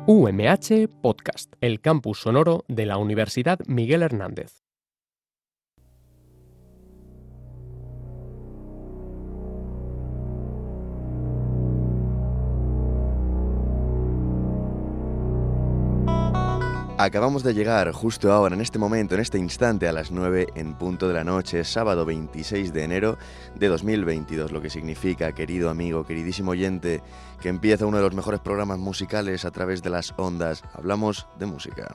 UMH Podcast, el campus sonoro de la Universidad Miguel Hernández. Acabamos de llegar justo ahora, en este momento, en este instante, a las 9 en punto de la noche, sábado 26 de enero de 2022, lo que significa, querido amigo, queridísimo oyente, que empieza uno de los mejores programas musicales a través de las ondas. Hablamos de música.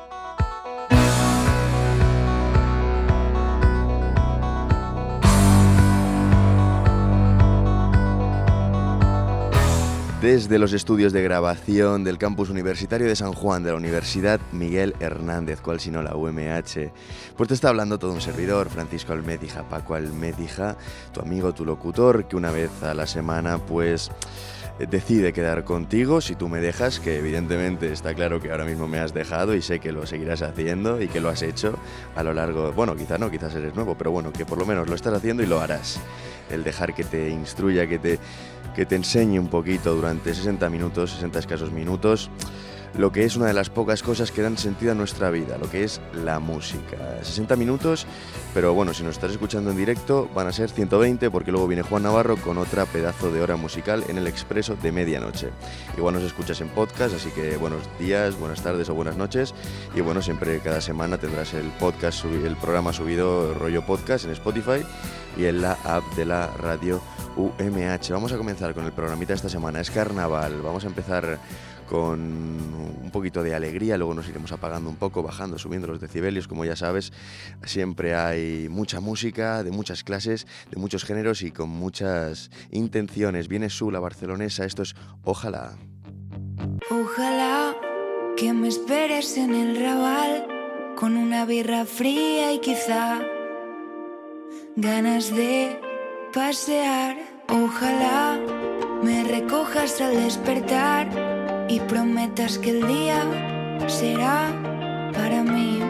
Desde los estudios de grabación del campus universitario de San Juan de la Universidad Miguel Hernández, cual si no la UMH, pues te está hablando todo un servidor, Francisco Almécija, Paco Almécija, tu amigo, tu locutor, que una vez a la semana pues decide quedar contigo, si tú me dejas, que evidentemente está claro que ahora mismo me has dejado y sé que lo seguirás haciendo y que lo has hecho a lo largo, bueno, quizá no, quizás eres nuevo, pero bueno, que por lo menos lo estás haciendo y lo harás. El dejar que te instruya, que te enseñe un poquito durante 60 escasos minutos, lo que es una de las pocas cosas que dan sentido a nuestra vida, lo que es la música. 60 minutos, pero bueno, si nos estás escuchando en directo van a ser 120 porque luego viene Juan Navarro con otra pedazo de hora musical en el Expreso de medianoche. Igual nos escuchas en podcast, así que buenos días, buenas tardes o buenas noches. Y bueno, siempre cada semana tendrás el podcast, el programa subido rollo podcast en Spotify y en la app de la radio UMH. Vamos a comenzar con el programita de esta semana. Es carnaval. Vamos a empezar con un poquito de alegría, luego nos iremos apagando un poco, bajando, subiendo los decibelios, como ya sabes. Siempre hay mucha música, de muchas clases, de muchos géneros y con muchas intenciones. Viene Su, la barcelonesa, esto es Ojalá. Ojalá que me esperes en el Raval, con una birra fría y quizá ganas de pasear. Ojalá me recojas al despertar y prometas que el día será para mí.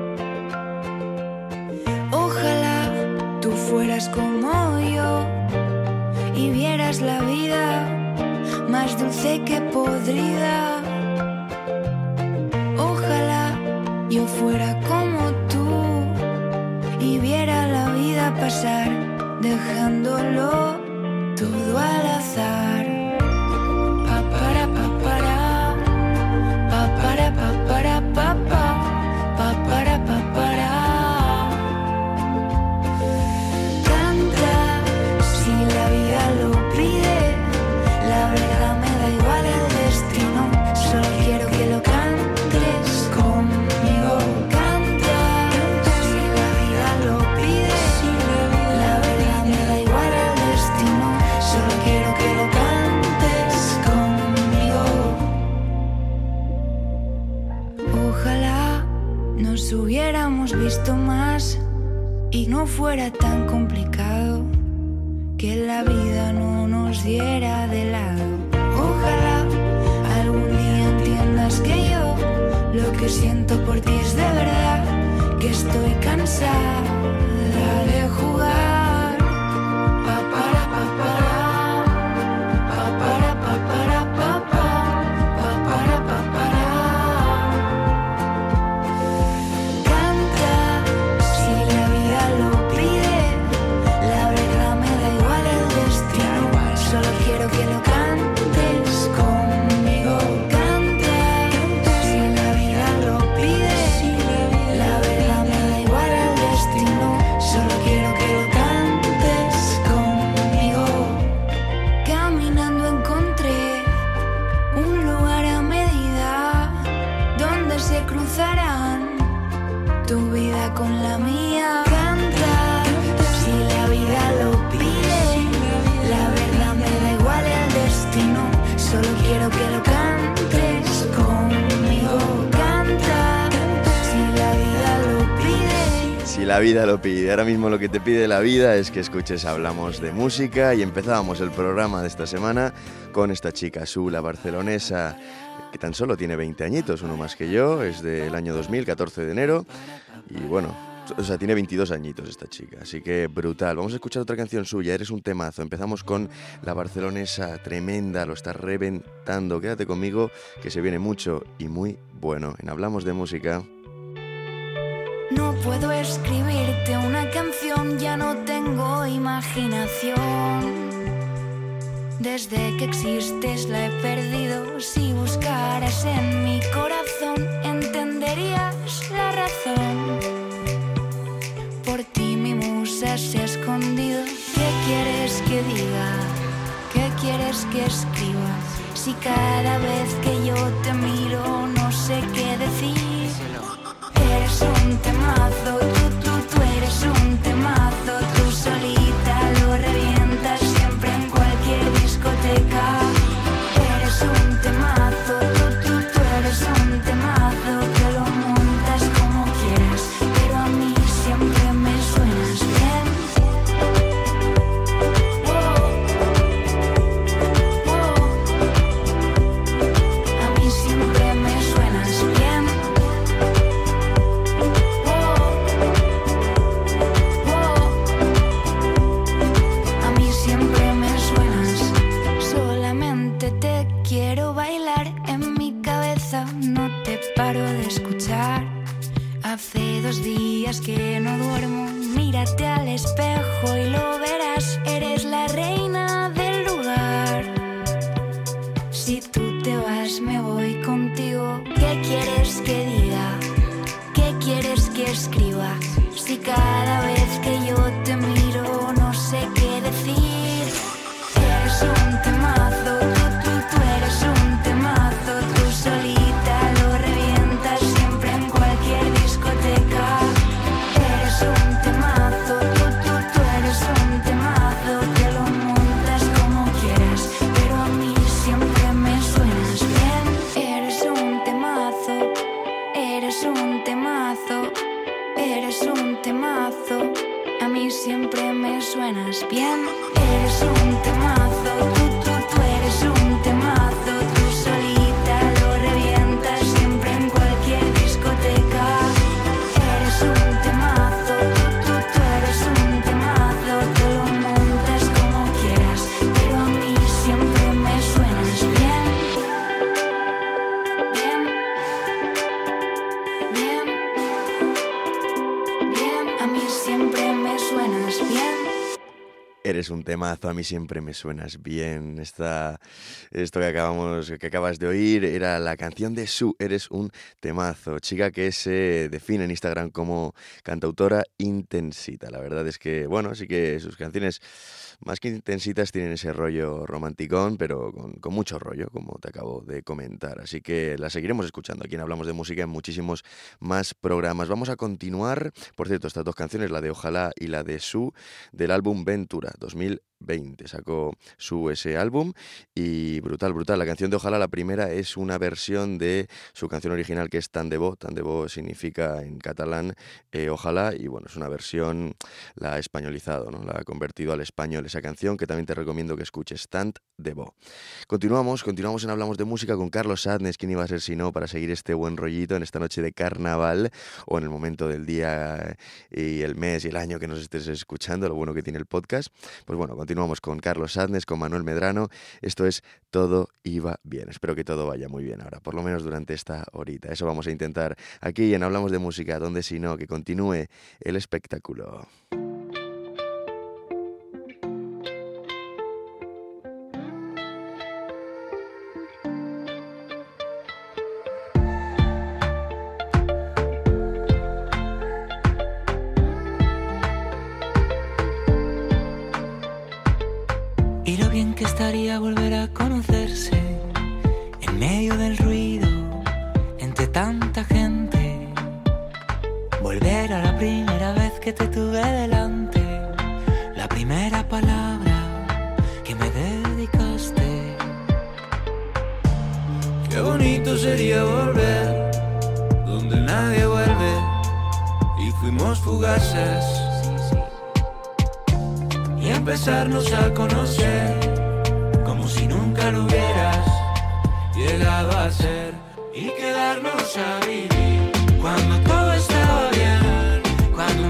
Ojalá tú fueras como yo y vieras la vida más dulce que podrida. Ojalá yo fuera como tú y viera la vida pasar, dejándolo todo al azar. Hubiéramos visto más y no fuera tan complicado, que la vida no nos diera de lado. Ojalá algún día entiendas que yo lo que siento por ti es de verdad, que estoy cansada de jugar. La vida lo pide. Ahora mismo lo que te pide la vida es que escuches Hablamos de Música y empezábamos el programa de esta semana con esta chica, Su, la barcelonesa, que tan solo tiene 20 añitos, uno más que yo, es del año 2000, 14 de enero y bueno, O sea, tiene 22 añitos esta chica, así que brutal. Vamos a escuchar otra canción suya, Eres un temazo. Empezamos con la barcelonesa, tremenda, lo está reventando. Quédate conmigo, que se viene mucho y muy bueno. En Hablamos de Música. No puedo escribirte una canción, ya no tengo imaginación. Desde que existes la he perdido. Si buscaras en mi corazón, entenderías la razón. Por ti mi musa se ha escondido. ¿Qué quieres que diga? ¿Qué quieres que escriba? Si cada vez que yo te miro no sé qué decir. Eres un temazo, tú eres un temazo. Tú solita lo revientas siempre en cualquier discoteca. Eres un temazo, tú eres un temazo. Que lo montas como quieras, pero a mí siempre me suenas bien. A mí siempre me suenas bien. A mí siempre me suenas. Solamente te quiero bailar en mi cabeza, no te paro de escuchar. Hace 2 días que no duermo, mírate al espejo y lo verás. Eres la reina del lugar. Si tú te vas me voy contigo. ¿Qué quieres que diga? ¿Qué quieres que escriba? Si cada vez que yo te miro no sé qué decir. Eres un temazo, tú eres un temazo. Tú solita lo revientas siempre en cualquier discoteca. Eres un temazo, tú eres un temazo. Que lo montas como quieras, pero a mí siempre me suenas bien. Eres un temazo, eres un temazo. Eres un temazo, a mí siempre me suenas bien. Eres un temazo, tú eres un temazo. Tú solita lo revientas siempre en cualquier discoteca. Eres un temazo, tú eres un temazo. Que lo montas como quieras, pero a mí siempre me suenas bien. Bien, bien. Bien, a mí siempre me suenas bien. Eres un temazo, a mí siempre me suenas bien. Esto que acabas de oír era la canción de Su, Eres un temazo. Chica que se define en Instagram como cantautora intensita. La verdad es que, bueno, sí que sus canciones más que intensitas tienen ese rollo romanticón, pero con mucho rollo, como te acabo de comentar. Así que la seguiremos escuchando aquí en Hablamos de Música en muchísimos más programas. Vamos a continuar, por cierto, estas 2 canciones, la de Ojalá y la de Su, del álbum Ventura 2020. Sacó Su ese álbum y brutal. La canción de Ojalá, la primera, es una versión de su canción original, que es Tant de bo. Tant de bo significa en catalán ojalá, y bueno, es una versión, la ha españolizado, ¿no? La ha convertido al español esa canción, que también te recomiendo que escuches, Tant de bo. Continuamos en Hablamos de Música con Carlos Sadness. ¿Quién iba a ser si no para seguir este buen rollito en esta noche de carnaval o en el momento del día y el mes y el año que nos estés escuchando? Lo bueno que tiene el podcast. Pues bueno, continuamos con Carlos Sadness, con Manuel Medrano. Esto es Todo iba bien. Espero que todo vaya muy bien ahora, por lo menos durante esta horita. Eso vamos a intentar aquí en Hablamos de Música, donde si no, que continúe el espectáculo. Y lo bien que estaría volver a conocerse en medio del ruido, entre tanta gente. Volver a la primera vez que te tuve delante, la primera palabra que me dedicaste. Qué bonito sería volver donde nadie vuelve y fuimos fugaces. Y empezarnos a conocer como si nunca lo hubieras llegado a ser, y quedarnos a vivir cuando todo estaba bien, cuando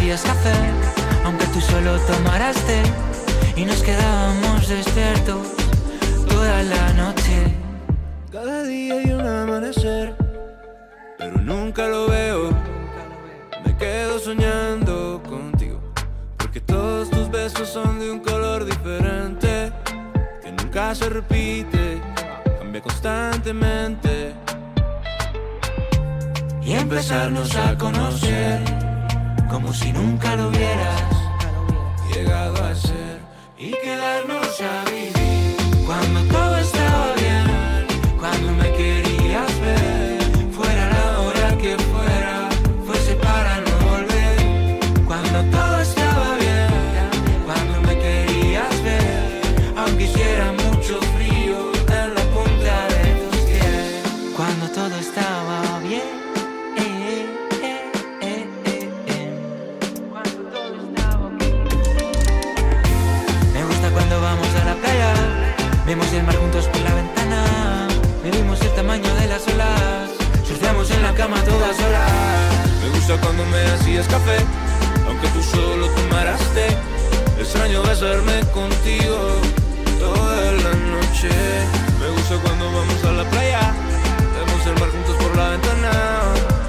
hacías café, aunque tú solo tomaras té, y nos quedábamos despiertos toda la noche. Cada día hay un amanecer, pero nunca lo veo. Me quedo soñando contigo, porque todos tus besos son de un color diferente, que nunca se repite, cambia constantemente. Y empezarnos a conocer, como si nunca lo hubieras llegado a ser, y quedarnos a vivir cuando todo estaba bien, cuando me querías ver, fuera la hora que fuera, fuese para no volver, cuando todo estaba bien, cuando me querías ver, aunque hiciera mucho frío en la punta de tus pies, cuando todo estaba bien. Vemos el mar juntos por la ventana, medimos el tamaño de las olas, surfeamos en la cama todas solas. Me gusta cuando me hacías café, aunque tú solo tomaras té. Extraño besarme contigo toda la noche. Me gusta cuando vamos a la playa, vemos el mar juntos por la ventana.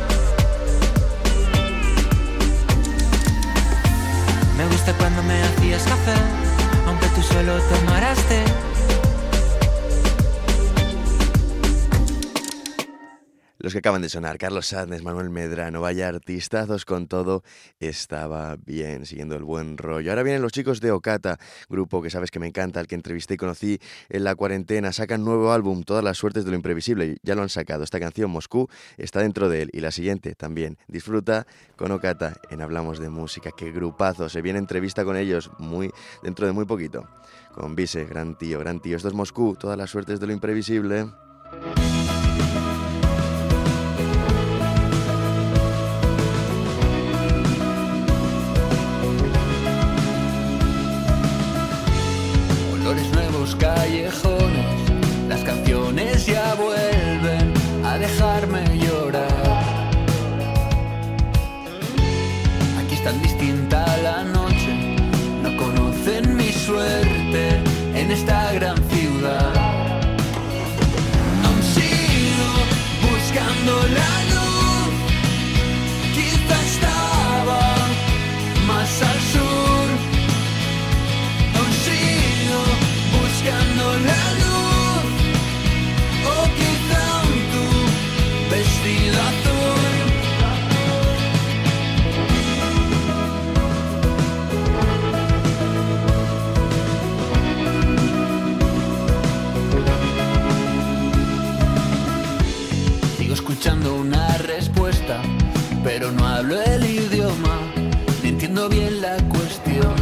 Me gusta cuando me hacías café, aunque tú solo tomaras té. Los que acaban de sonar, Carlos Sadness, Manuel Medrano, vaya artistazos con todo, estaba bien, siguiendo el buen rollo. Ahora vienen los chicos de Ocata, grupo que sabes que me encanta, al que entrevisté y conocí en la cuarentena. Sacan nuevo álbum, Todas las suertes de lo imprevisible, ya lo han sacado. Esta canción, Moscú, está dentro de él, y la siguiente también. Disfruta con Ocata en Hablamos de Música. Qué grupazo, se viene entrevista con ellos dentro de muy poquito. Con Vise, gran tío, gran tío. Esto es Moscú, Todas las suertes de lo imprevisible. Callejones, las canciones ya vuelven a dejarme llorar. Aquí es tan distinta la noche, no conocen mi suerte en esta gran ciudad. Aún sigo buscando la luz, quizá estaba más al sur. Buscando la luz, o quizá tu vestido azul. Sigo escuchando una respuesta, pero no hablo el idioma, ni entiendo bien la cuestión.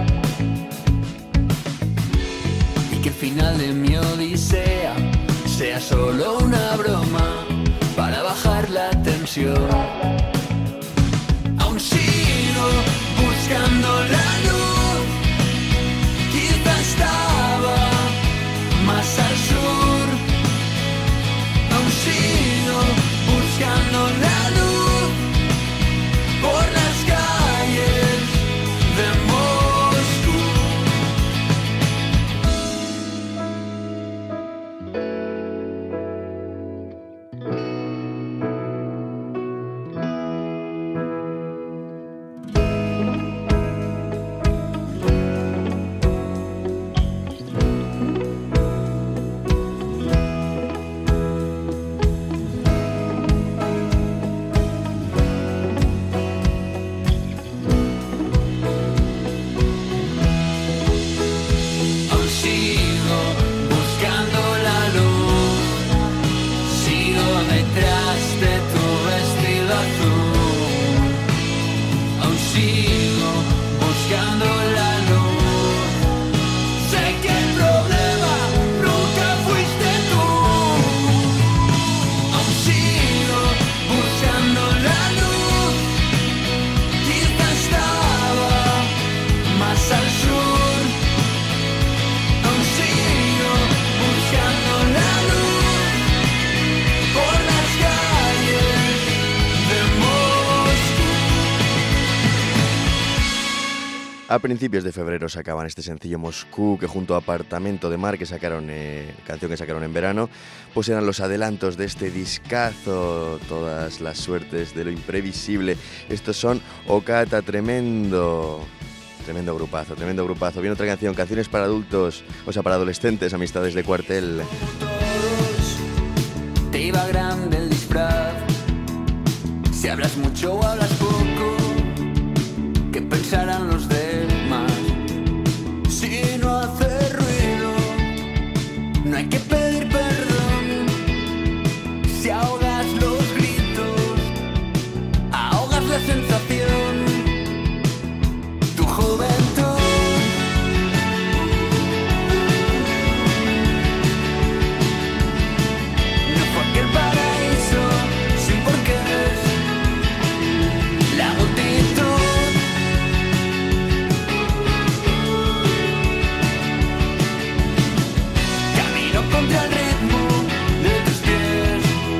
Que el final de mi odisea sea solo una broma para bajar la tensión. Aún sigo buscando la luz, quizá estaba más al sur. Aún sigo buscando la luz por las calles de Moscú. A principios de febrero sacaban este sencillo Moscú, que junto a Apartamento de Mar, que sacaron, canción que sacaron en verano, pues eran los adelantos de este discazo, todas las suertes de lo imprevisible. Estos son Okata, tremendo grupazo. Viene otra canción, canciones para adultos, o sea, para adolescentes, Amistades de Cuartel. Todos, te iba grande el disfraz. Si hablas mucho o hablas poco, ¿qué pensarán los demás? Si no hace ruido, no hay que pedir perdón. Si ahogas los gritos, ahogas la sensación. Tu juventud no fue aquel paraíso sin porqués. La multitud camino contra el ritmo de tus pies.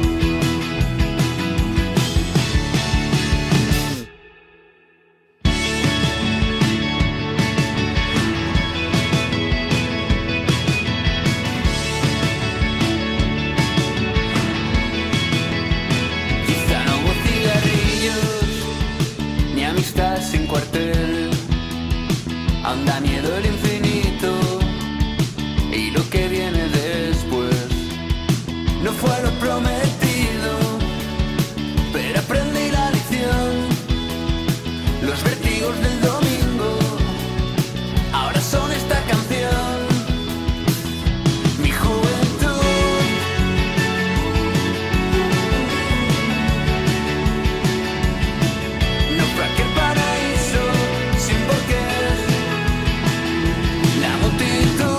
Quizá no hubo cigarrillos ni amistad sin cuartel. Aún da miedo el infinito y lo que viene después. No fue lo prometido, pero aprendí la lección. Los vértigos del domingo ahora son esta canción. Mi juventud no fue aquel paraíso sin porqués. La multitud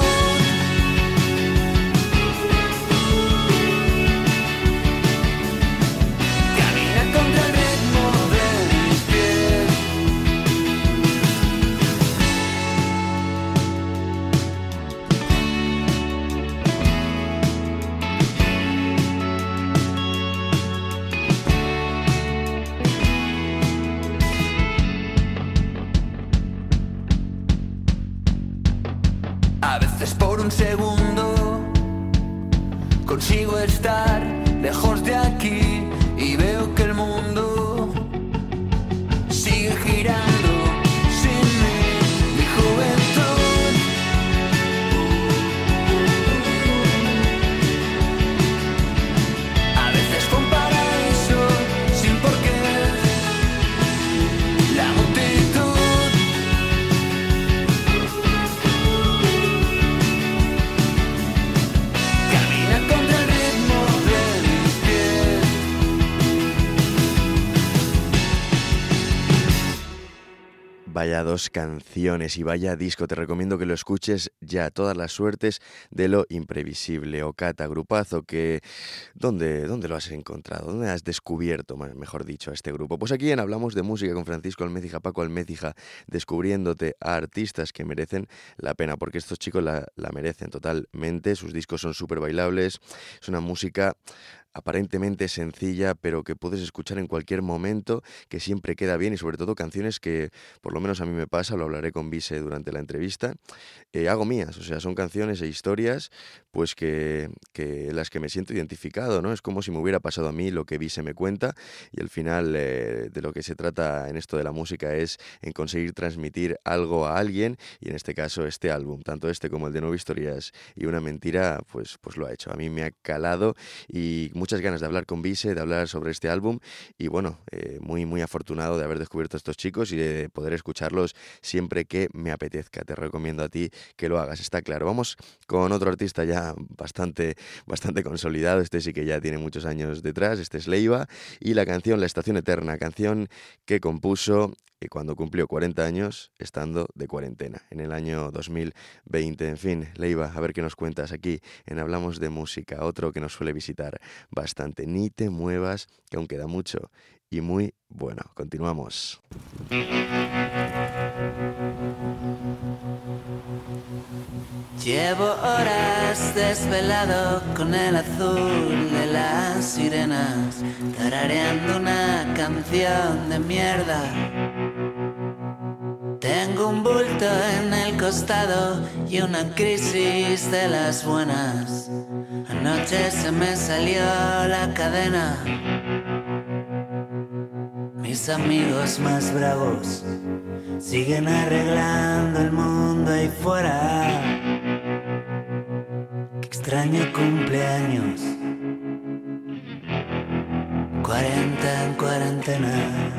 camina contra el ritmo de mis pies. A veces por un segundo consigo estar lejos de aquí y veo que el mundo sigue girando sin mí. Mi juventud a veces fue un paraíso sin porqués. La multitud camina contra el ritmo de mis pies. Vaya dos canciones y vaya disco, te recomiendo que lo escuches ya, todas las suertes de lo imprevisible. Okata, grupazo, que ¿dónde lo has encontrado? ¿Dónde has descubierto, mejor dicho, a este grupo? Pues aquí en Hablamos de Música con Francisco Almécija, Paco Almécija, descubriéndote a artistas que merecen la pena, porque estos chicos la merecen totalmente, sus discos son súper bailables, es una música aparentemente sencilla, pero que puedes escuchar en cualquier momento, que siempre queda bien y sobre todo canciones que, por lo menos a mí me pasa, lo hablaré con Vise durante la entrevista, hago mías, o sea, son canciones e historias pues que las que me siento identificado, ¿no? Es como si me hubiera pasado a mí lo que Vise me cuenta y al final de lo que se trata en esto de la música es en conseguir transmitir algo a alguien y en este caso este álbum, tanto este como el de 9 historias y una mentira, pues lo ha hecho. A mí me ha calado y muchas ganas de hablar con Vise, de hablar sobre este álbum y bueno, muy afortunado de haber descubierto a estos chicos y de poder escucharlos siempre que me apetezca. Te recomiendo a ti que lo hagas, está claro. Vamos con otro artista ya bastante consolidado, este sí que ya tiene muchos años detrás, este es Leiva y la canción La Estación Eterna, canción que compuso cuando cumplió 40 años estando de cuarentena, en el año 2020. En fin, Leiva, a ver qué nos cuentas aquí en Hablamos de Música, otro que nos suele visitar bastante. Ni te muevas, que aún queda mucho y muy bueno. Continuamos. Llevo horas desvelado con el azul de las sirenas, tarareando una canción de mierda. Te Tengo un bulto en el costado y una crisis de las buenas. Anoche se me salió la cadena. Mis amigos más bravos siguen arreglando el mundo ahí fuera. Qué extraño cumpleaños, 40 en cuarentena.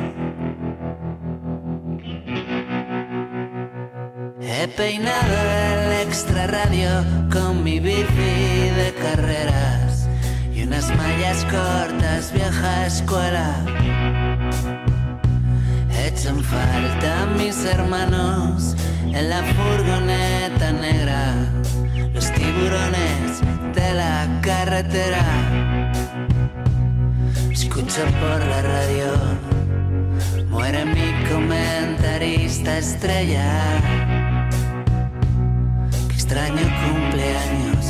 He peinado el extra radio con mi bici de carreras y unas mallas cortas vieja escuela. Echan falta mis hermanos en la furgoneta negra, los tiburones de la carretera. Escucho por la radio, muere mi comentarista estrella. Qué extraño cumpleaños,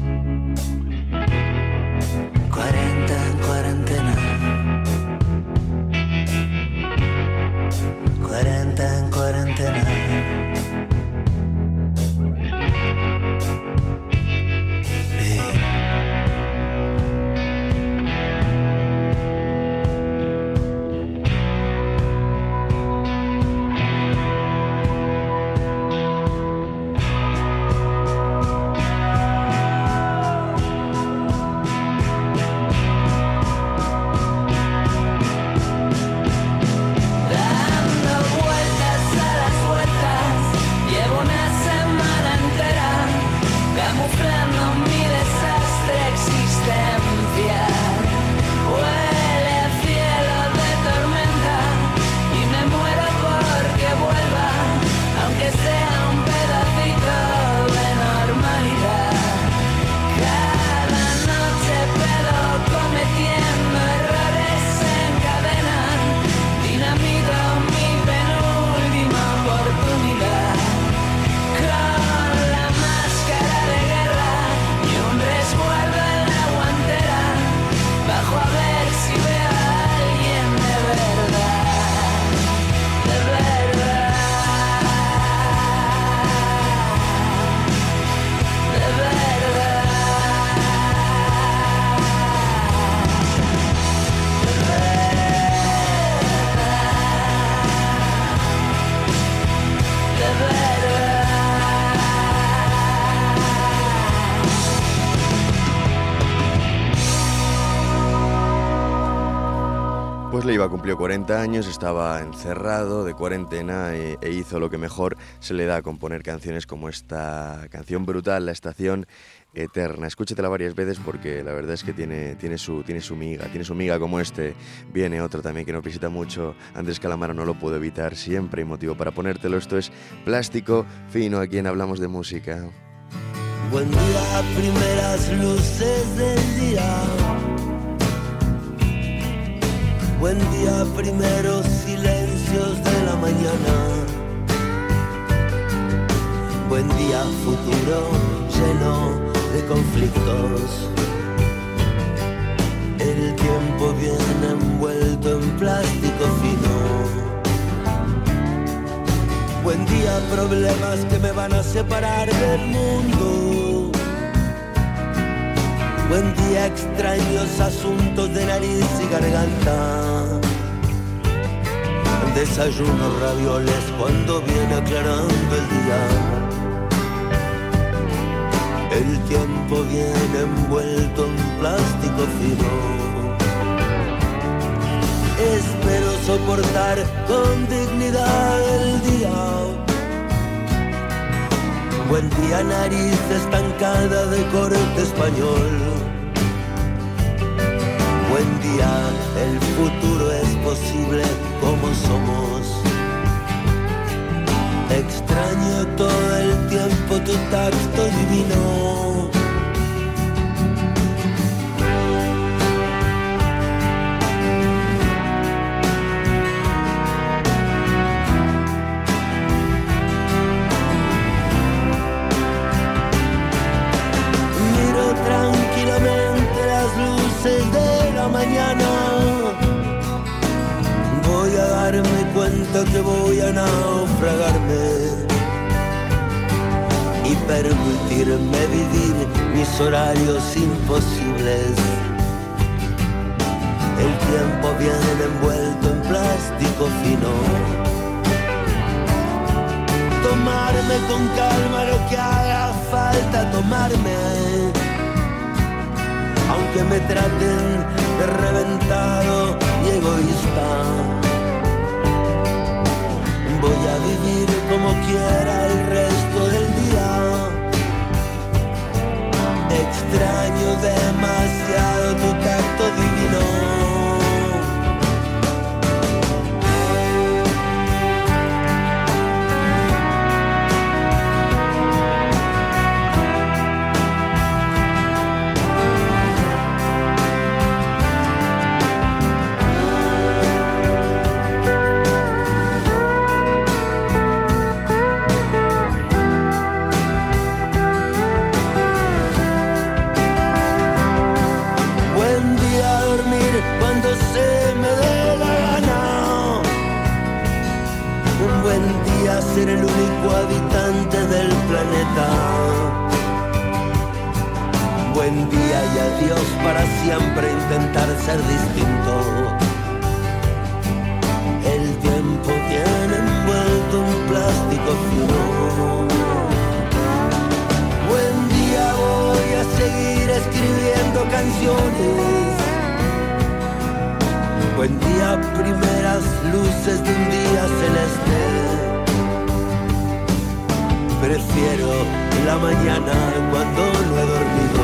40 en cuarentena. 40 en cuarentena. Leiva cumplió 40 años, estaba encerrado de cuarentena e hizo lo que mejor se le da a componer canciones como esta canción brutal, La Estación Eterna. Escúchatela varias veces porque la verdad es que tiene su miga como este. Viene otro también que nos visita mucho, Andrés Calamaro, no lo puedo evitar, siempre hay motivo para ponértelo. Esto es Plástico Fino, aquí en Hablamos de Música. Buen día, primeras luces del día. Buen día, primeros silencios de la mañana. Buen día, futuro lleno de conflictos. El tiempo viene envuelto en plástico fino. Buen día, problemas que me van a separar del mundo. Buen día, extraños asuntos de nariz y garganta. Desayuno ravioles cuando viene aclarando el día. El tiempo viene envuelto en plástico fino. Espero soportar con dignidad el día. Buen día, nariz estancada de corte español. Buen día, el futuro es posible como somos. Extraño todo el tiempo tu tacto divino. Miro tranquilamente las luces de la mañana. Voy a darme cuenta siento que voy a naufragarme y permitirme vivir mis horarios imposibles. El tiempo viene envuelto en plástico fino. Tomarme con calma lo que haga falta tomarme, aunque me traten de reventado y egoísta. Voy a vivir como quiera el resto del día. Extraño demasiado tu tacto divino. Ser el único habitante del planeta. Buen día y adiós para siempre intentar ser distinto. El tiempo viene envuelto en plástico fino. Buen día, voy a seguir escribiendo canciones. Buen día, primeras luces de un día celeste. Prefiero la mañana cuando no he dormido.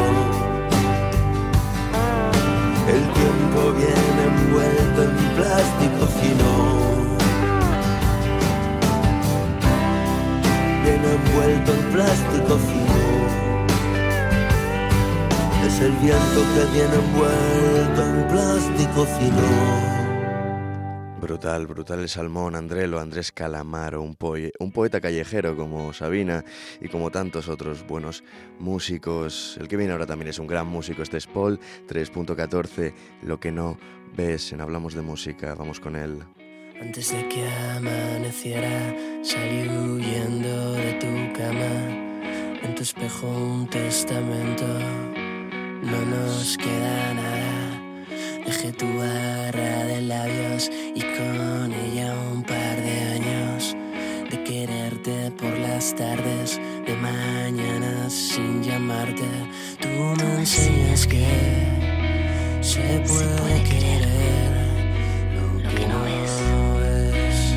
El tiempo viene envuelto en plástico fino. Viene envuelto en plástico fino. Es el viento que viene envuelto en plástico fino. Brutal, brutal el salmón, Andrés Calamaro, un poeta callejero como Sabina y como tantos otros buenos músicos. El que viene ahora también es un gran músico, este es Paul 3.14, Lo que no ves en Hablamos de Música. Vamos con él. Antes de que amaneciera, salí huyendo de tu cama. En tu espejo un testamento, no nos queda nada. Dejé tu barra de labios y con ella un par de años de quererte por las tardes, de mañana sin llamarte. Tú me enseñas que se puede querer lo que no es.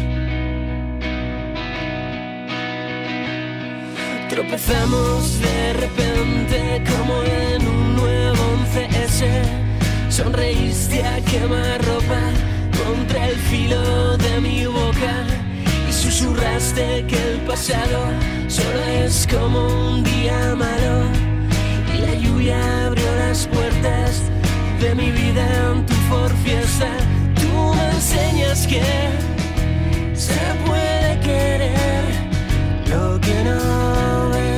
Tropezamos de repente como en un nuevo 11S. Sonreíste a quemarropa contra el filo de mi boca y susurraste que el pasado solo es como un día malo. Y la lluvia abrió las puertas de mi vida en tu Ford Fiesta. Tú me enseñas que se puede querer lo que no ves.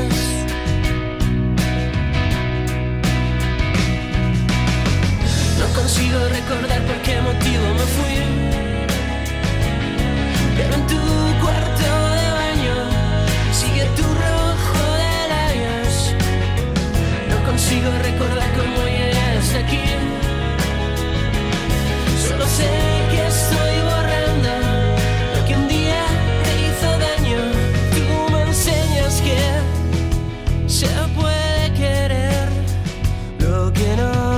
No consigo recordar por qué motivo me fui, pero en tu cuarto de baño sigue tu rojo de labios. No consigo recordar cómo llegué hasta aquí. Solo sé que estoy borrando lo que un día te hizo daño. Tú me enseñas que se puede querer lo que no.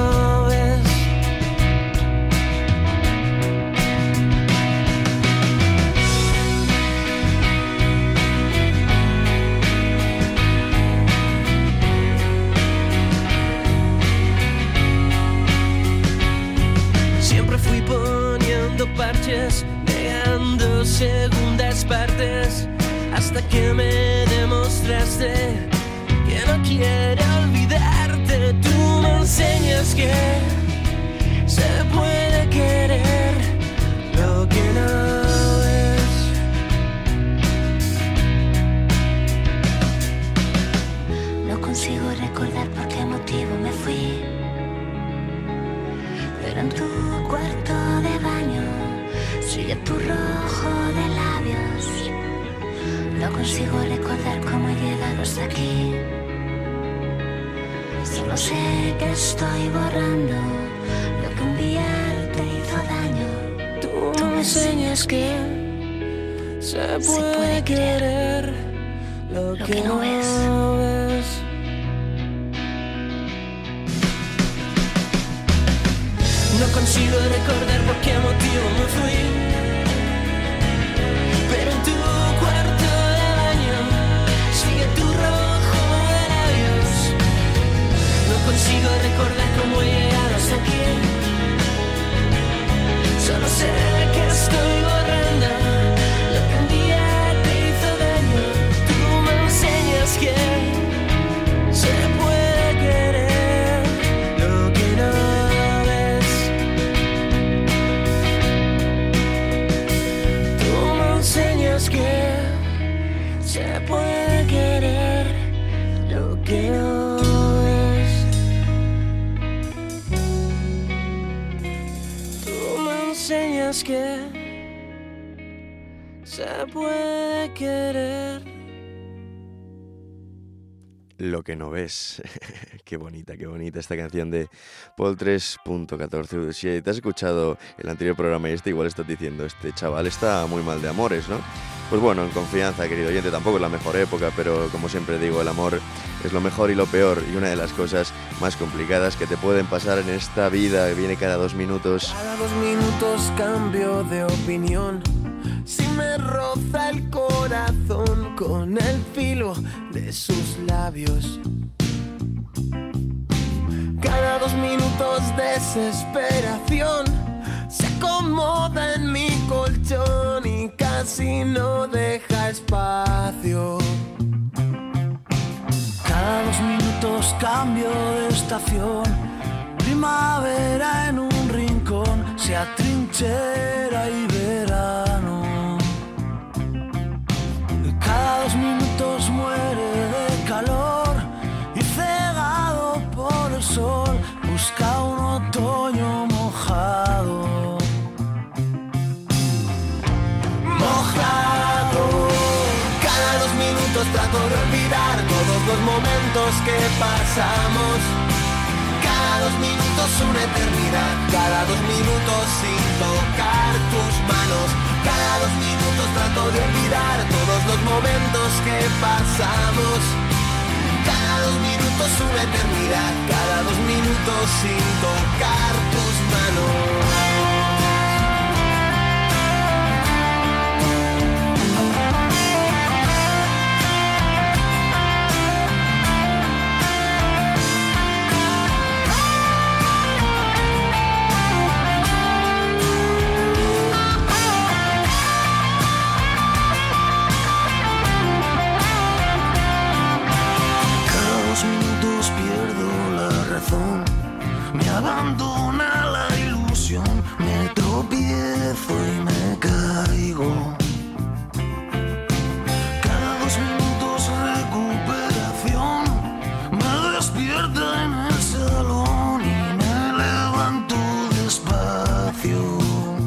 Parches, negando segundas partes, hasta que me demostraste que no quiero olvidarte. Tú me enseñas que se puede querer lo que no es. No consigo recordar por qué motivo me fui, pero en tu cuarto de baño sigue sigue tu rojo de labios. No consigo recordar cómo he llegado hasta aquí. Solo sé que estoy borrando lo que un día te hizo daño. Tú me enseñas que se puede querer lo que no ves. No consigo recordar por qué motivo me fui, pero en tu cuarto de baño sigue tu rojo de labios. No consigo recordar cómo he llegado hasta aquí. Solo sé que estoy borrando lo que un día te hizo daño. Tú me enseñas que se puede querer lo que no ves. Tú me enseñas que se puede querer lo que no ves. Tú me enseñas que se puede querer Lo que no ves. Qué bonita esta canción de Paul 3.14. Si te has escuchado el anterior programa y igual estás diciendo, este chaval está muy mal de amores, ¿no? Pues bueno, en confianza, querido oyente, tampoco es la mejor época, pero como siempre digo, el amor es lo mejor y lo peor, y una de las cosas más complicadas que te pueden pasar en esta vida, que viene cada 2 minutos. Cada 2 minutos cambio de opinión. Si me roza el corazón con el filo de sus labios. Cada 2 minutos desesperación se acomoda en mi colchón y casi no deja espacio. Cada 2 minutos cambio de estación. Primavera en un rincón se atrinchera y verano. Cada 2 minutos muere de calor y cegado por el sol busca un otoño mojado. Mojado. Cada 2 minutos trato de olvidar todos los momentos que pasamos. Cada 2 minutos una eternidad. Cada 2 minutos sin tocar tus manos. Cada 2 minutos trato de olvidar todos los momentos que pasamos. Cada 2 minutos una eternidad. Cada 2 minutos sin tocar tus manos. Me abandona la ilusión, me tropiezo y me caigo. Cada 2 minutos recuperación, me despierta en el salón y me levanto despacio.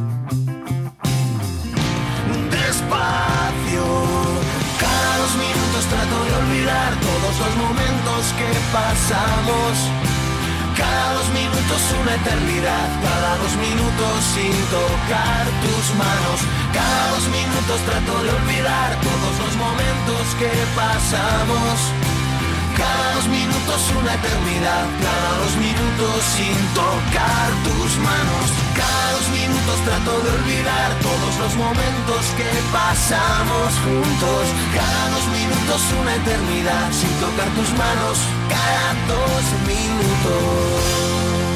Despacio. Cada 2 minutos trato de olvidar todos los momentos que pasamos. Cada 2 minutos una eternidad. Cada 2 minutos sin tocar tus manos. Cada 2 minutos trato de olvidar todos los momentos que pasamos. Cada 2 minutos una eternidad. Cada 2 minutos sin tocar tus manos. Cada 2 minutos trato de olvidar todos los momentos que pasamos juntos. Cada 2 minutos una eternidad sin tocar tus manos. Cada 2 minutos.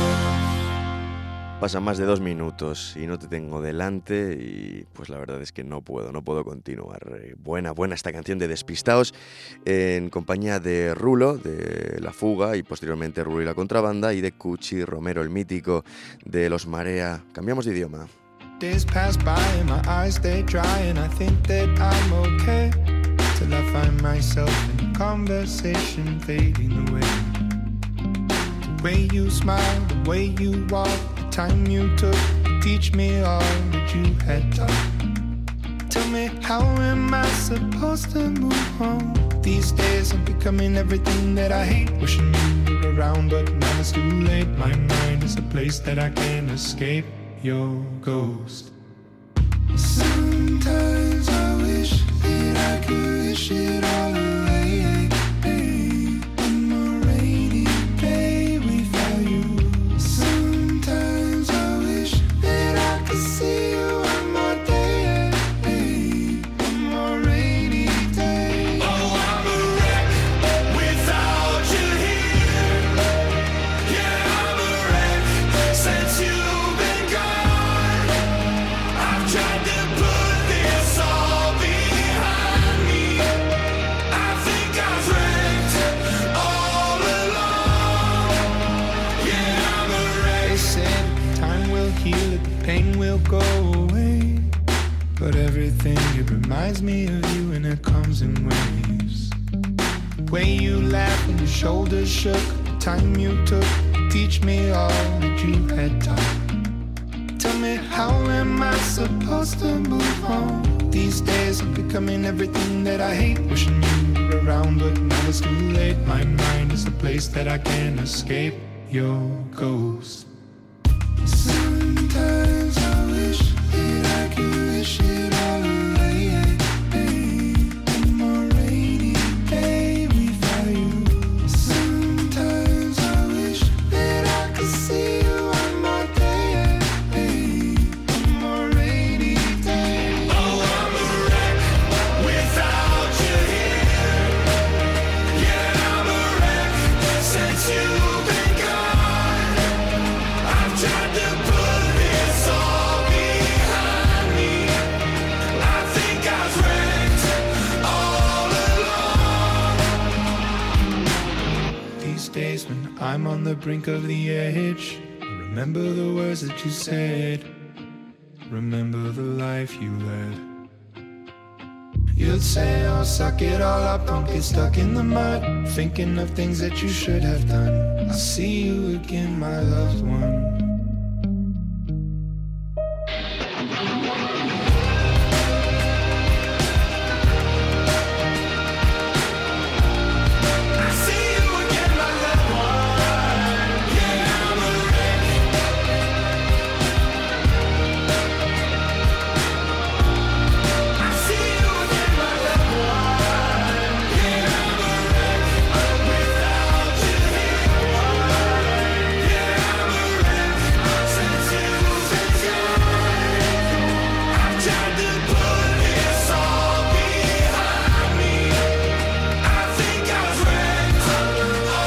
Pasan más de 2 minutos y no te tengo delante y pues la verdad es que no puedo continuar. Buena esta canción de Despistaos en compañía de Rulo, de La Fuga y posteriormente Rulo y la Contrabanda y de Cuchi Romero, el mítico de Los Marea. Cambiamos de idioma. Days pass by and my eyes stay dry and I think that I'm okay till I find myself in conversation fading away. The way you smile, the way you walk, the time you took, the teach me all that you had taught. Tell me, how am I supposed to move on? These days I'm becoming everything that I hate. Wishing you were around, but now it's too late. My mind is a place that I can't escape your ghost. Sometimes I wish that I could wish it all away. One more rainy day without you. Sometimes I wish that I could see you one more day. One more rainy day. Oh, I'm a wreck without you here. Yeah, I'm a wreck since you've been gone. I've tried to put this all behind me. I think I've wrecked all along. Yeah, I'm a wreck. They said time will heal it, the pain will go away. But everything, it reminds me of you, and it comes in waves. The way you laughed and your shoulders shook, the time you took to teach me all that you had taught. Tell me, how am I supposed to move on? These days I'm becoming everything that I hate. Wishing you were around, but now it's too late. My mind is a place that I can't escape your ghost. Sometimes I wish that I could wish it all away. One more rainy day without you. Sometimes I wish that I could see you one more day. One more rainy day. Oh, I'm a wreck without you here. Yeah, I'm a wreck since you've been gone. I've tried to put this all behind me. I think I've wrecked all along. These days when I'm on the brink of the edge, I remember the words that you said. Remember the life you led. You'd say, oh, suck it all up, don't get stuck in the mud. Thinking of things that you should have done. I'll see you again, my loved one. I see you again, my loved one. Yeah, I'm a wreck. I see you again, my loved one. Yeah, I'm a wreck without you here. Yeah, I'm a wreck since you've been gone. I've tried to put this all behind me. I think I've wrecked all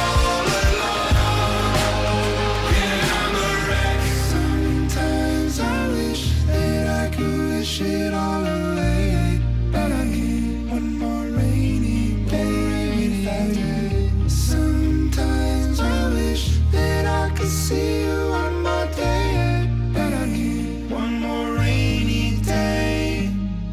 along. Yeah, I'm a wreck. Sometimes I wish that I could wish it all away, but I can't. One more rainy day without you. Sometimes I wish that I could see you one more day, but I can't. One more rainy day.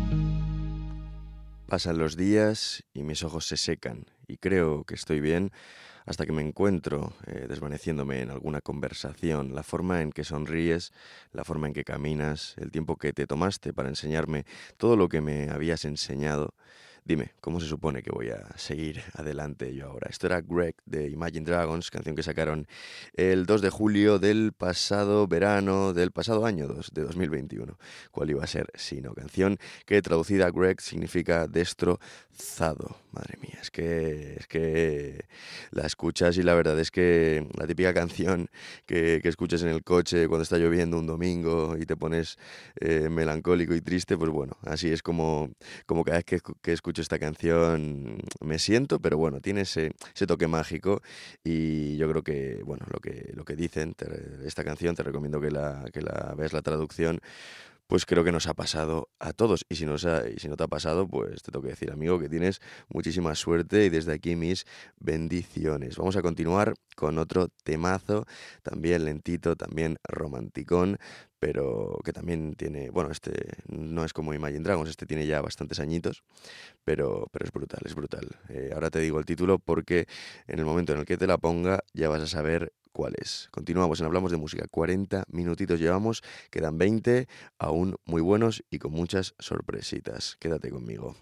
Pasan los días y mis ojos se secan y creo que estoy bien hasta que me encuentro desvaneciéndome en alguna conversación. La forma en que sonríes, la forma en que caminas, el tiempo que te tomaste para enseñarme todo lo que me habías enseñado. Dime, ¿cómo se supone que voy a seguir adelante yo ahora? Esto era Greg de Imagine Dragons, canción que sacaron el 2 de julio del pasado verano, del pasado año de 2021. ¿Cuál iba a ser? Sino canción que traducida a Greg significa destrozado. Madre mía, es que la escuchas y la verdad es que la típica canción que escuchas en el coche cuando está lloviendo un domingo y te pones melancólico y triste, pues bueno, así es como cada vez que escucho esta canción me siento, pero bueno, tiene ese toque mágico y yo creo que, bueno, lo que dicen, esta canción, te recomiendo que la veas la traducción, pues creo que nos ha pasado a todos. Y si no te ha pasado, pues te tengo que decir, amigo, que tienes muchísima suerte y desde aquí mis bendiciones. Vamos a continuar con otro temazo, también lentito, también romanticón, pero que también tiene, bueno, este no es como Imagine Dragons, este tiene ya bastantes añitos, pero es brutal. Ahora te digo el título porque en el momento en el que te la ponga ya vas a saber cuáles. Continuamos en Hablamos de Música. 40 minutitos llevamos, quedan 20, aún muy buenos y con muchas sorpresitas. Quédate conmigo.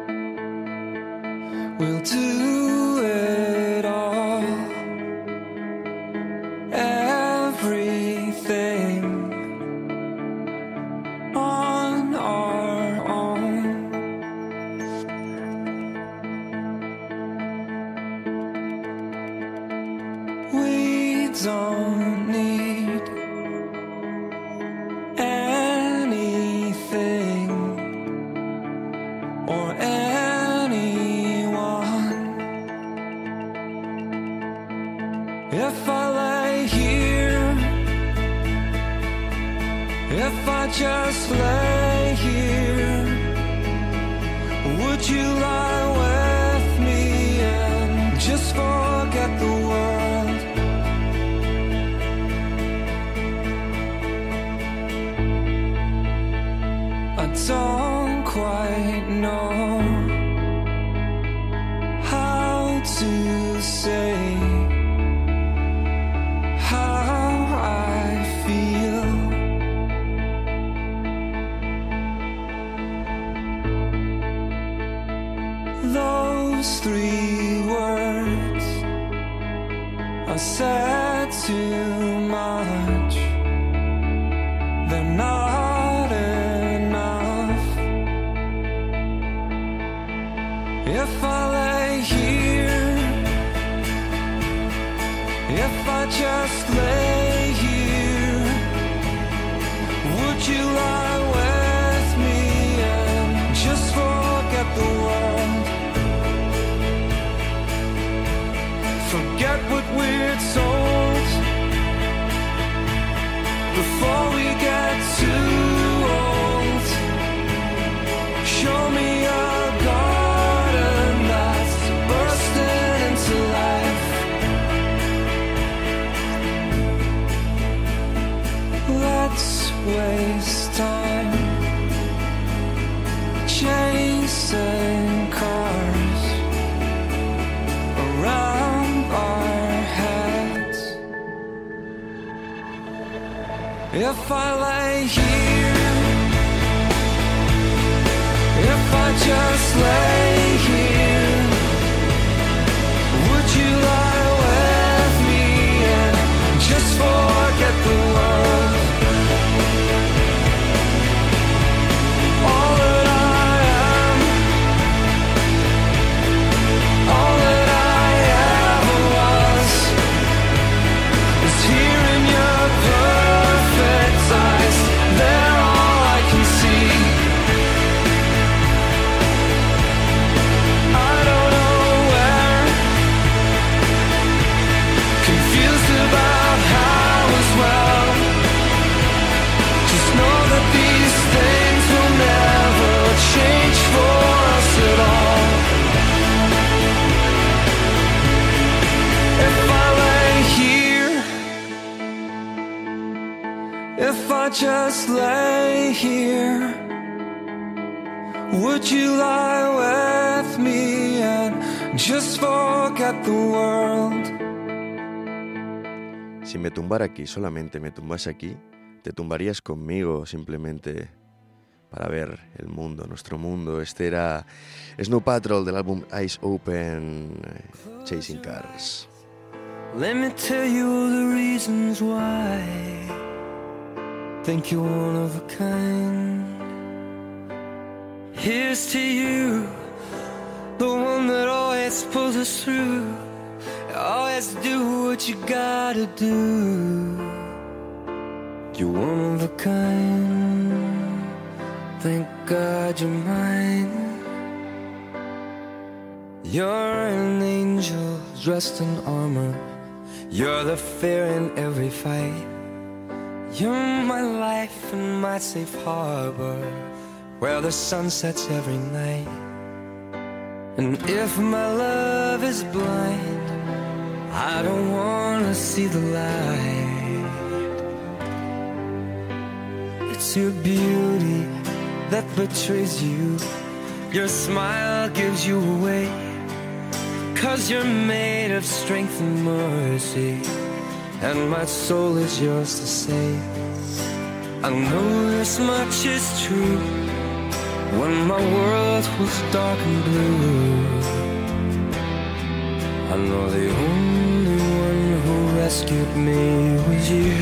We'll do it all, everything on our own. We don't need anything or if I lay here, if I just lay here, would you lie with me and just forget the world? I don't quite know how to say those 3 words are said too much. They're not enough. If I lay here, if I just lay here, would you lie with me and just forget the world? Forget what we're told before we get too old. Show me a garden that's bursting into life. Let's waste time chasing cars around our heads. If I lay here, if I just lay here, would you lie with me and just forget the world? All that I am, all that I ever was, is here in your perfect eyes. They're all I can see. I don't know where, confused about how as well. Just know that these things will never change for us at all. If I lay here, if I just lay here, would you lie with me and just forget the world? Si me tumbara aquí, solamente me tumbase aquí, te tumbarías conmigo simplemente para ver el mundo, nuestro mundo. Este era Snow Patrol del álbum Eyes Open, Chasing Cars. Let me tell you all the reasons why I think you're one of a kind. Here's to you, the one that always pulls us through. Always do what you gotta do. You're one of a kind. Thank God you're mine. You're an angel dressed in armor. You're the fear in every fight. You're my life and my safe harbor, where the sun sets every night. And if my love is blind, I don't wanna see the light. It's your beauty that betrays you. Your smile gives you away, 'cause you're made of strength and mercy, and my soul is yours to save. I know this much is true. When my world was dark and blue, I know the only one who rescued me was you.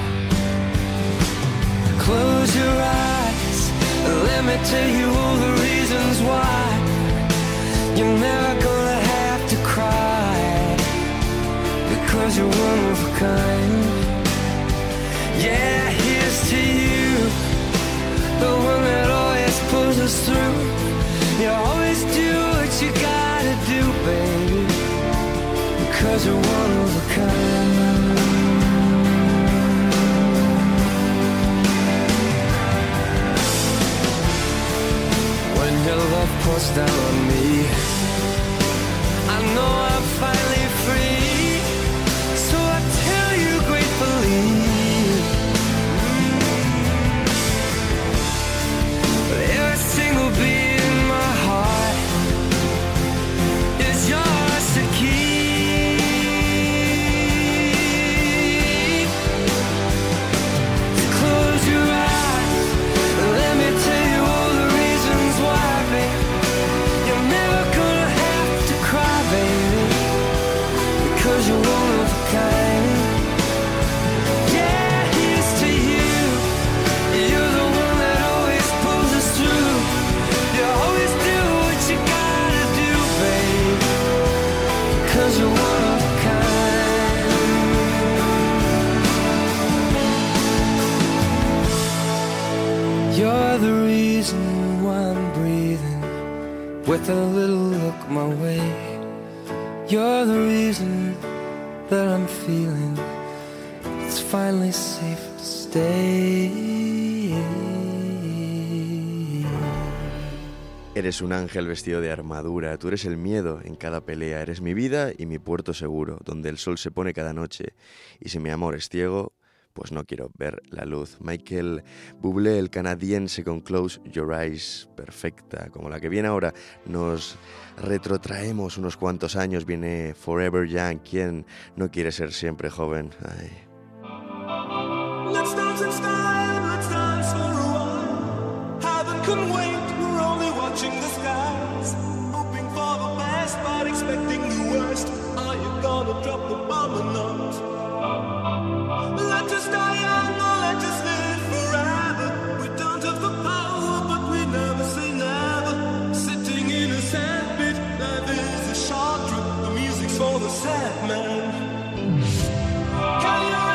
Close your eyes, let me tell you all the reasons why you're never gonna have to cry, because you're one of a kind. Yeah, here's to you, the one that always pulls us through. You always do what you gotta do, baby, because you're one of a kind. When your love pours down on me, I know I'm finally free, so I tell you gratefully. Every single beat in my heart is yours to keep. So close your eyes, let me tell you all the reasons why, babe. You're never gonna have to cry, baby, because you're one of a kind. Yeah, here's to you, you're the one that always pulls us through. You always do what you gotta do, babe, because you're one of a kind. You're the reason why I'm breathing with a little look my way. You're the reason that I'm feeling it's finally safe to stay. Eres un ángel vestido de armadura, tú eres el miedo en cada pelea, eres mi vida y mi puerto seguro, donde el sol se pone cada noche, y si mi amor es ciego, pues no quiero ver la luz. Michael Bublé, el canadiense, con Close Your Eyes, perfecta, como la que viene ahora. Nos retrotraemos unos cuantos años, viene Forever Young. ¿Quién no quiere ser siempre joven? Ay. Let's dance in style, let's dance for a while. Heaven can wait, we're only watching the skies. Hoping for the best, but expecting the worst. Are you gonna drop the bomb or not? Let us die young or let us live forever. We don't have the power, but we never say never. Sitting in a sandpit, life is a short trip. The music's for the sad man. Can you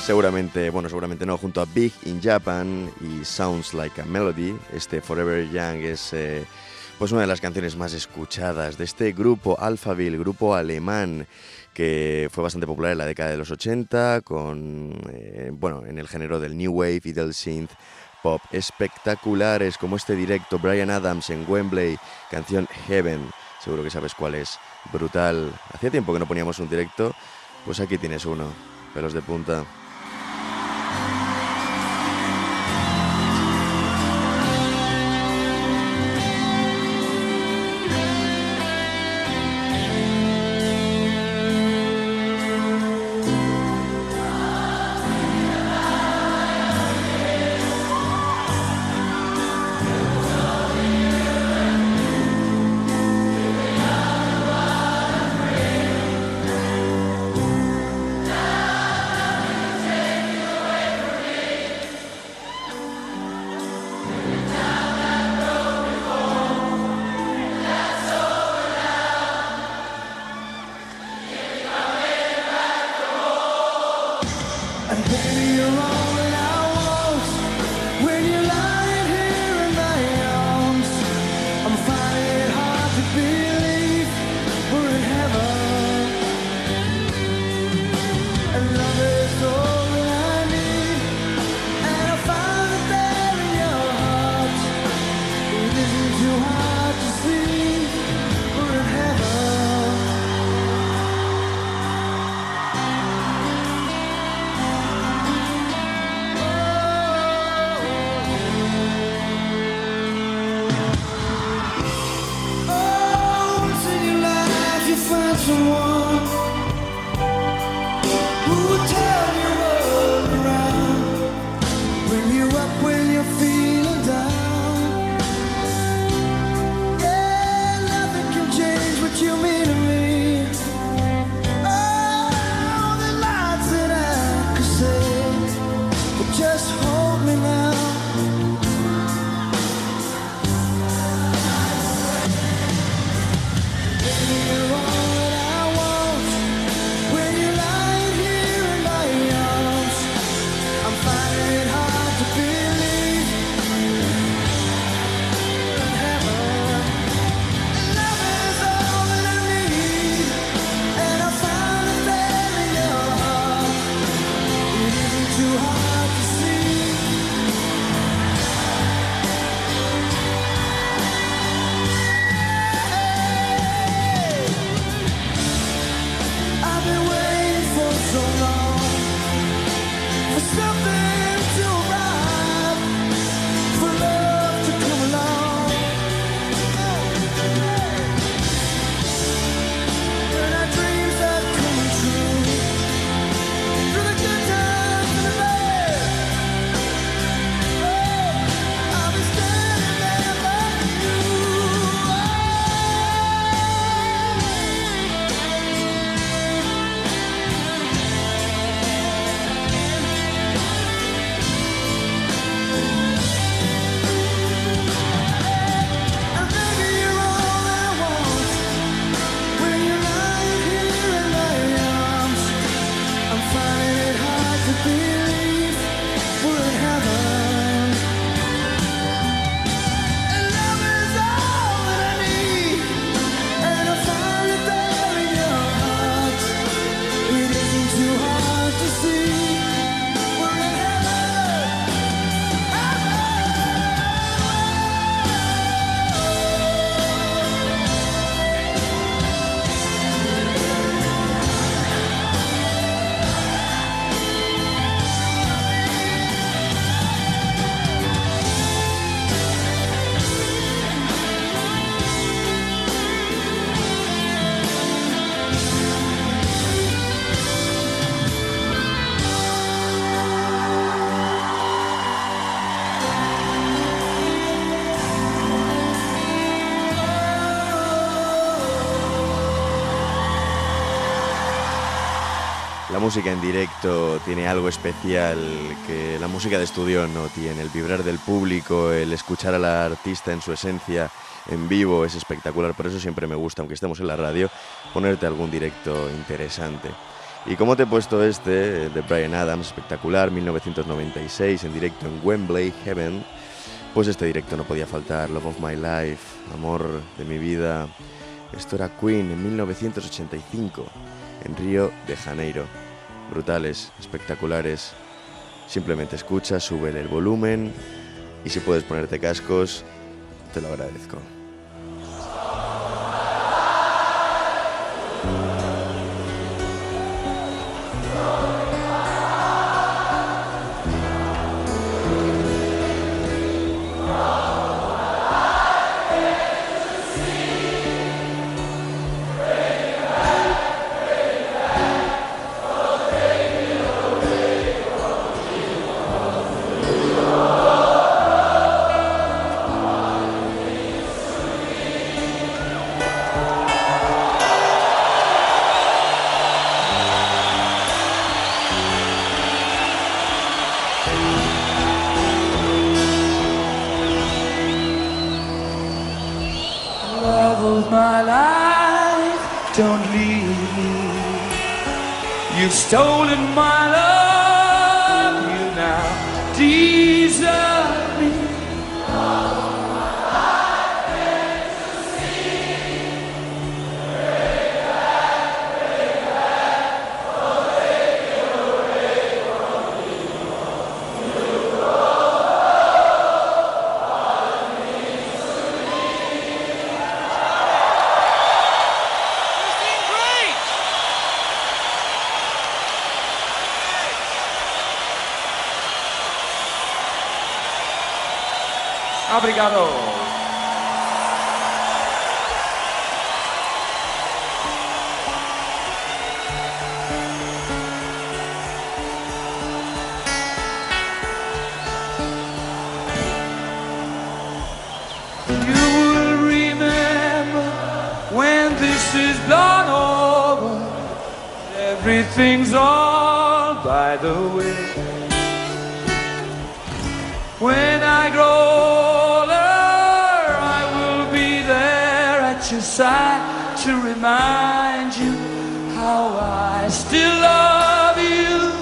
Seguramente no, junto a Big in Japan y Sounds Like a Melody, Forever Young es pues una de las canciones más escuchadas de este grupo Alphaville, grupo alemán que fue bastante popular en la década de los 80 en el género del New Wave y del synth pop. Espectaculares como este directo, Bryan Adams en Wembley, canción Heaven, seguro que sabes cuál es, brutal. Hacía tiempo que no poníamos un directo, pues aquí tienes uno, pelos de punta. La música en directo tiene algo especial que la música de estudio no tiene. El vibrar del público, el escuchar al artista en su esencia en vivo es espectacular. Por eso siempre me gusta, aunque estemos en la radio, ponerte algún directo interesante. Y como te he puesto este, de Bryan Adams, espectacular, 1996, en directo en Wembley, Heaven, pues este directo no podía faltar, Love of My Life, amor de mi vida. Esto era Queen en 1985, en Río de Janeiro. Brutales, espectaculares. Simplemente escucha, súbele el volumen y si puedes ponerte cascos, te lo agradezco. My life, don't leave me. You've stolen my love, you now desert me. Obrigado. You will remember when this is done over. Everything's all by the way. When I grow your side to remind you how I still love you.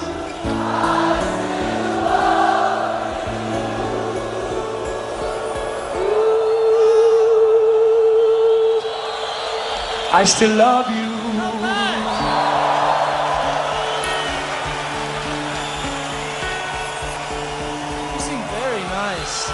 I still love you. You sing very nice.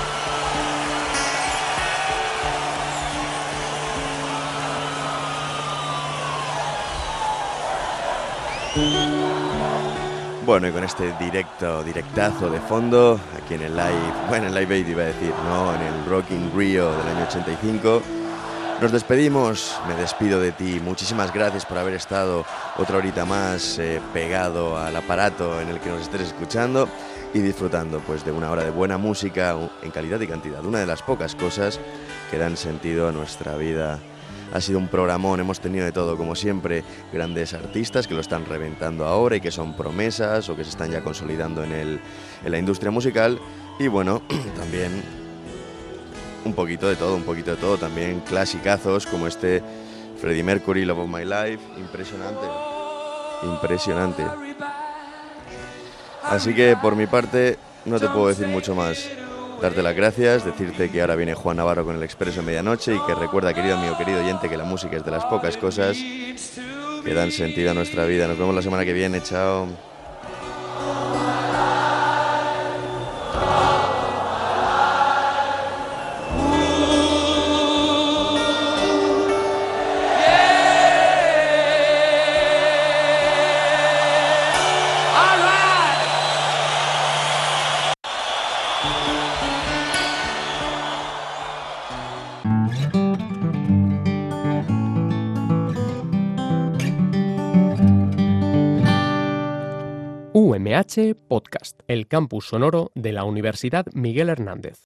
Bueno, y con este directazo de fondo, aquí en el Live Aid iba a decir, no, en el Rock in Rio del año 85, nos despedimos, me despido de ti, muchísimas gracias por haber estado otra horita más pegado al aparato en el que nos estés escuchando y disfrutando pues de una hora de buena música en calidad y cantidad, una de las pocas cosas que dan sentido a nuestra vida. Ha sido un programón, hemos tenido de todo, como siempre, grandes artistas que lo están reventando ahora y que son promesas o que se están ya consolidando en la industria musical. Y bueno, también un poquito de todo, también clasicazos como este Freddie Mercury, Love of My Life, impresionante. Así que por mi parte no te puedo decir mucho más. Darte las gracias, decirte que ahora viene Juan Navarro con el Expreso de Medianoche y que recuerda, querido amigo, querido oyente, que la música es de las pocas cosas que dan sentido a nuestra vida. Nos vemos la semana que viene, chao. UMH Podcast, el campus sonoro de la Universidad Miguel Hernández.